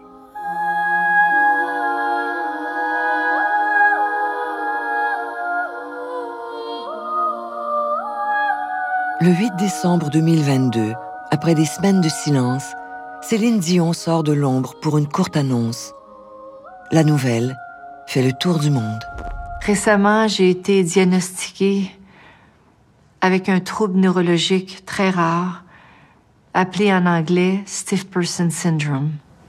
Le 8 décembre 2022, après des semaines de silence, Céline Dion sort de l'ombre pour une courte annonce. La nouvelle fait le tour du monde. Récemment, j'ai été diagnostiquée avec un trouble neurologique très rare, appelé en anglais Stiff Person Syndrome.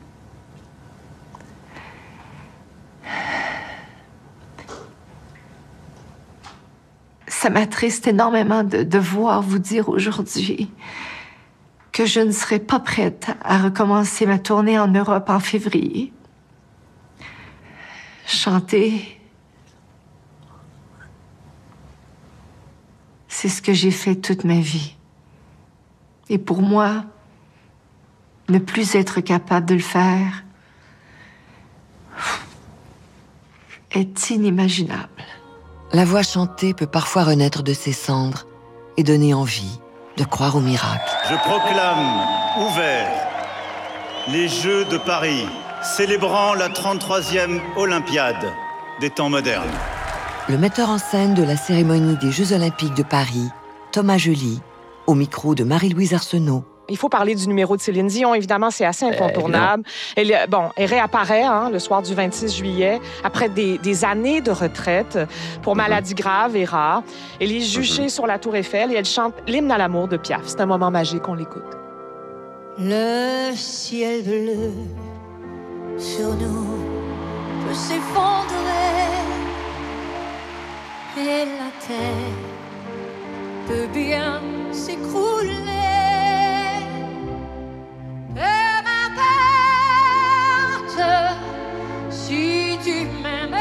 Ça m'attriste énormément de devoir vous dire aujourd'hui que je ne serai pas prête à recommencer ma tournée en Europe en février. Chanter, c'est ce que j'ai fait toute ma vie. Et pour moi, ne plus être capable de le faire est inimaginable. La voix chantée peut parfois renaître de ses cendres et donner envie de croire au miracle. Je proclame ouverts les Jeux de Paris, célébrant la 33e Olympiade des temps modernes. Le metteur en scène de la cérémonie des Jeux Olympiques de Paris, Thomas Joly, au micro de Marie-Louise Arsenault. Il faut parler du numéro de Céline Dion, évidemment, c'est assez incontournable. Elle réapparaît le soir du 26 juillet, après des années de retraite pour maladie grave et rare. Elle est juchée sur la Tour Eiffel et elle chante l'hymne à l'amour de Piaf. C'est un moment magique, on l'écoute. Le ciel bleu sur nous peut s'effondrer et la terre peut bien s'écrouler. Peu m'importe si tu m'aimes,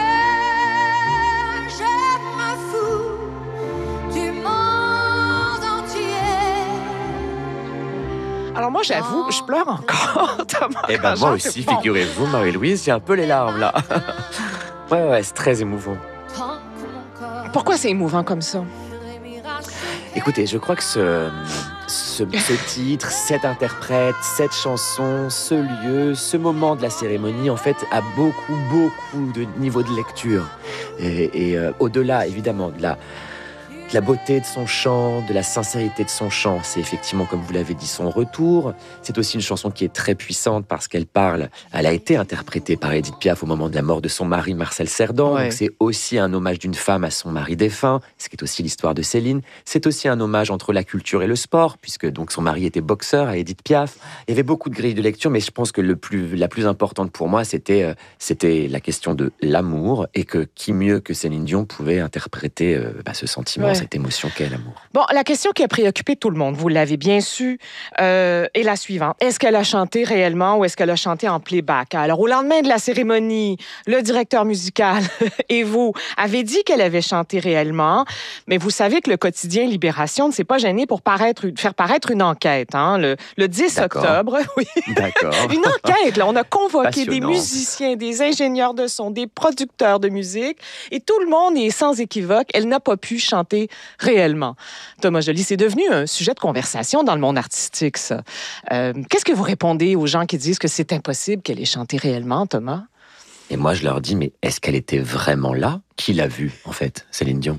je m'en fous du monde entier. Alors moi, j'avoue, je pleure encore, Thomas. Eh ben moi aussi, figurez-vous, Marie-Louise, j'ai un peu les larmes, là. Ouais, c'est très émouvant. Pourquoi c'est émouvant comme ça? Écoutez, je crois que ce titre, cette interprète, cette chanson, ce lieu, ce moment de la cérémonie, en fait, a beaucoup de niveau de lecture. Et au-delà, évidemment, de la beauté de son chant, de la sincérité de son chant, c'est effectivement, comme vous l'avez dit, son retour. C'est aussi une chanson qui est très puissante parce qu'elle a été interprétée par Édith Piaf au moment de la mort de son mari, Marcel Cerdan. Ouais. Donc c'est aussi un hommage d'une femme à son mari défunt, ce qui est aussi l'histoire de Céline. C'est aussi un hommage entre la culture et le sport, puisque donc son mari était boxeur à Édith Piaf. Il y avait beaucoup de grilles de lecture, mais je pense que la plus importante pour moi, c'était la question de l'amour, et que qui mieux que Céline Dion pouvait interpréter ce sentiment, cette émotion qu'est l'amour. Bon, la question qui a préoccupé tout le monde, vous l'avez bien su, est la suivante. Est-ce qu'elle a chanté réellement ou est-ce qu'elle a chanté en playback? Alors, au lendemain de la cérémonie, le directeur musical et vous avez dit qu'elle avait chanté réellement, mais vous savez que le quotidien Libération ne s'est pas gêné pour faire paraître une enquête. Hein, le 10 octobre. Oui. D'accord. Une enquête, là. On a convoqué Passionnant. Des musiciens, des ingénieurs de son, des producteurs de musique, et tout le monde est sans équivoque. Elle n'a pas pu chanter réellement. Thomas Joly, c'est devenu un sujet de conversation dans le monde artistique, ça. Qu'est-ce que vous répondez aux gens qui disent que c'est impossible qu'elle ait chanté réellement, Thomas? Et moi, je leur dis, mais est-ce qu'elle était vraiment là? Qui l'a vue, en fait, Céline Dion?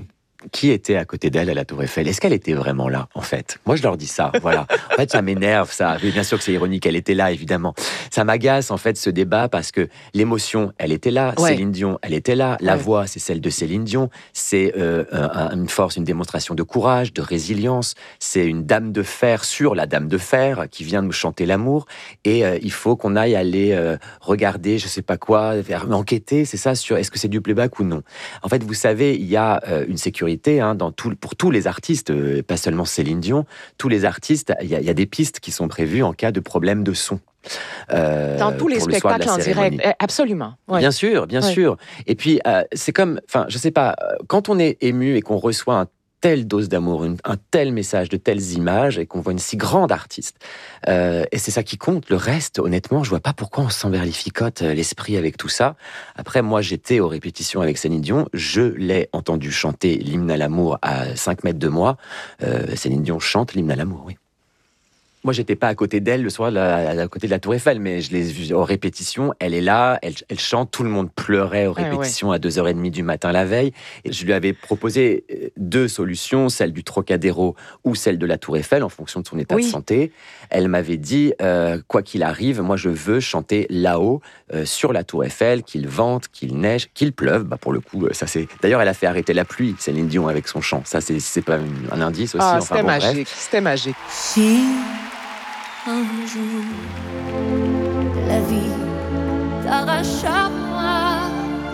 qui était à côté d'elle à la Tour Eiffel? Est-ce qu'elle était vraiment là, en fait? Moi, je leur dis ça, voilà. En fait, ça m'énerve, ça. Mais bien sûr que c'est ironique, elle était là, évidemment. Ça m'agace, en fait, ce débat, parce que l'émotion, elle était là. Ouais. Céline Dion, elle était là. La Ouais. voix, c'est celle de Céline Dion. C'est une force, une démonstration de courage, de résilience. C'est une dame de fer sur la dame de fer qui vient nous chanter l'amour. Et il faut qu'on aille aller regarder, je sais pas quoi, enquêter, c'est ça, sur est-ce que c'est du playback ou non. En fait, vous savez, il y a une sécurité pour tous les artistes, pas seulement Céline Dion, tous les artistes, il y a des pistes qui sont prévues en cas de problème de son. Dans tous les pour le soir de spectacles la en cérémonie. direct, absolument. Ouais. Bien sûr, bien Ouais. sûr. Et puis, c'est comme, enfin, je sais pas, quand on est ému et qu'on reçoit un telle dose d'amour, un tel message, de telles images, et qu'on voit une si grande artiste. Et c'est ça qui compte. Le reste, honnêtement, je vois pas pourquoi on s'emberlificote l'esprit avec tout ça. Après, moi, j'étais aux répétitions avec Céline Dion. Je l'ai entendu chanter l'hymne à l'amour à 5 mètres de moi. Céline Dion chante l'hymne à l'amour, oui. Moi, j'étais pas à côté d'elle le soir, à côté de la Tour Eiffel, mais je l'ai vue aux répétitions. Elle est là, elle chante. Tout le monde pleurait aux répétitions à 2h30 du matin la veille. Et je lui avais proposé 2 solutions, celle du Trocadéro ou celle de la Tour Eiffel, en fonction de son état de santé. Elle m'avait dit, quoi qu'il arrive, moi, je veux chanter là-haut, sur la Tour Eiffel, qu'il vente, qu'il neige, qu'il pleuve. Bah, pour le coup, ça c'est. D'ailleurs, elle a fait arrêter la pluie, Céline Dion, avec son chant. Ça, c'est pas un indice aussi. Ah, enfin, c'était bon, bref. magique, c'était magique. Si un jour la vie t'arrache à moi,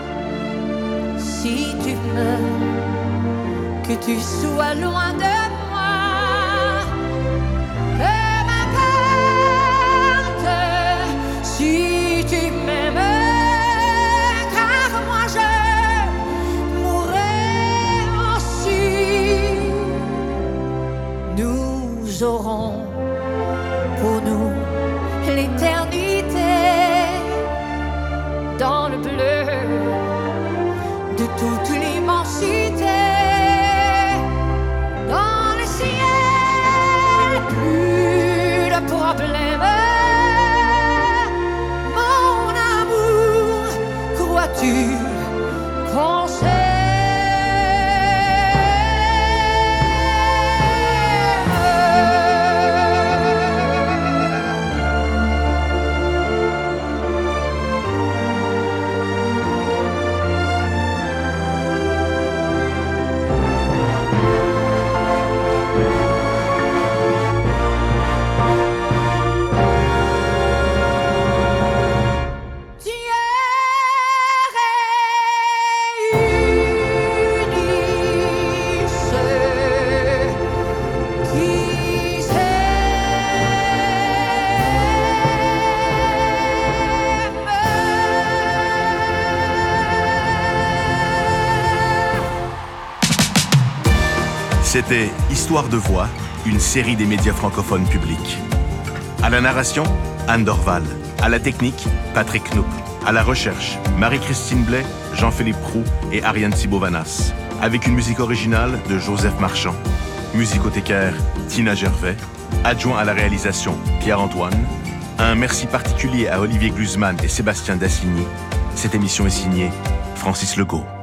si tu meurs, que tu sois loin de moi, peu m'importe si tu m'aimes, car moi je mourrai aussi. Nous aurons pour nous l'éternité dans le bleu de toute l'immensité, dans le ciel, plus de problèmes. Mon amour, crois-tu qu'on sait? C'était Histoire de voix, une série des médias francophones publics. À la narration, Anne Dorval. À la technique, Patrick Knoop. À la recherche, Marie-Christine Blais, Jean-Philippe Proux et Ariane Thibauvanas. Avec une musique originale de Joseph Marchand. Musicothécaire, Tina Gervais. Adjoint à la réalisation, Pierre-Antoine. Un merci particulier à Olivier Guzman et Sébastien Dassigny. Cette émission est signée Francis Legault.